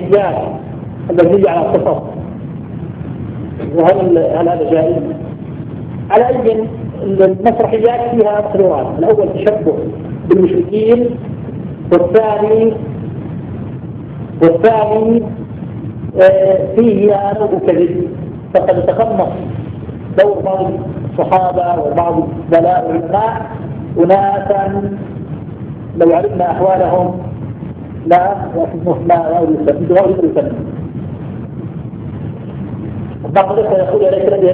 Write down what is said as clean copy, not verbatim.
المسرحيات المبنية على القصص، وهل هذا جائز؟ على أي المسرحيات فيها قدرات: الأول تشبه بالمشركين، والثاني فيه نوع كذب، فقد تقمص دور بعض الصحابة وبعض الزلاء والعلماء أناسا لو علمنا أحوالهم لا يسلم. بعض الإخوة يقول: